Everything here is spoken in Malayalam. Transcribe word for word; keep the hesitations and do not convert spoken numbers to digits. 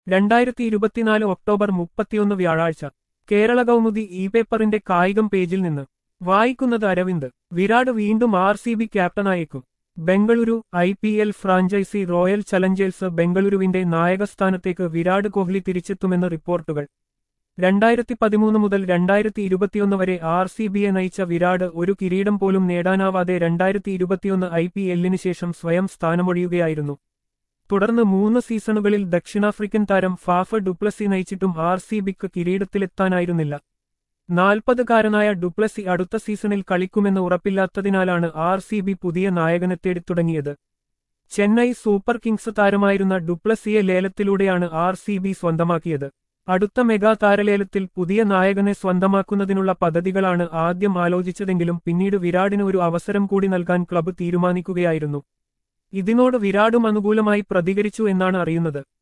രണ്ടായിരത്തി ഇരുപത്തിനാല് ഒക്ടോബർ മുപ്പത്തിയൊന്ന് വ്യാഴാഴ്ച കേരള കൗമുദി ഇ പേപ്പറിന്റെ കായികം പേജിൽ നിന്ന് വായിക്കുന്നത് അരവിന്ദ്. വിരാട് വീണ്ടും ആർ സി ബി ക്യാപ്റ്റനായേക്കും. Bengaluru I P L franchise royal challengers ബംഗളൂരുവിന്റെ നായകസ്ഥാനത്തേക്ക് വിരാട് കോഹ്ലി തിരിച്ചെത്തുമെന്ന് റിപ്പോർട്ടുകൾ. രണ്ടായിരത്തി പതിമൂന്ന് മുതൽ രണ്ടായിരത്തി ഇരുപത്തിയൊന്ന് വരെ ആർ സി ബിയെ നയിച്ച വിരാട് ഒരു കിരീടം പോലും നേടാനാവാതെ രണ്ടായിരത്തി ഇരുപത്തിയൊന്ന് ഐ പി എല്ലിന് ശേഷം സ്വയം സ്ഥാനമൊഴിയുകയായിരുന്നു. തുടർന്ന് മൂന്ന് സീസണുകളിൽ ദക്ഷിണാഫ്രിക്കൻ താരം ഫാഫ് ഡുപ്ലസി നയിച്ചിട്ടും ആർ സി ബിക്ക് കിരീടത്തിലെത്താനായിരുന്നില്ല. നാൽപ്പതുകാരനായ ഡുപ്ലസി അടുത്ത സീസണിൽ കളിക്കുമെന്ന് ഉറപ്പില്ലാത്തതിനാലാണ് ആർ സി ബി പുതിയ നായകനെ തേടിത്തുടങ്ങിയത്. ചെന്നൈ സൂപ്പർ കിങ്സ് താരമായിരുന്ന ഡുപ്ലസിയെ ലേലത്തിലൂടെയാണ് ആർ സി ബി സ്വന്തമാക്കിയത്. അടുത്ത മെഗാ താരലേലത്തിൽ പുതിയ നായകനെ സ്വന്തമാക്കുന്നതിനുള്ള പദ്ധതികളാണ് ആദ്യം ആലോചിച്ചതെങ്കിലും പിന്നീട് വിരാടിന് ഒരു അവസരം കൂടി നൽകാൻ ക്ലബ്ബ് തീരുമാനിക്കുകയായിരുന്നു. ഇതിനോട് വിരാടും അനുകൂലമായി പ്രതികരിച്ചു എന്നാണ് അറിയുന്നത്.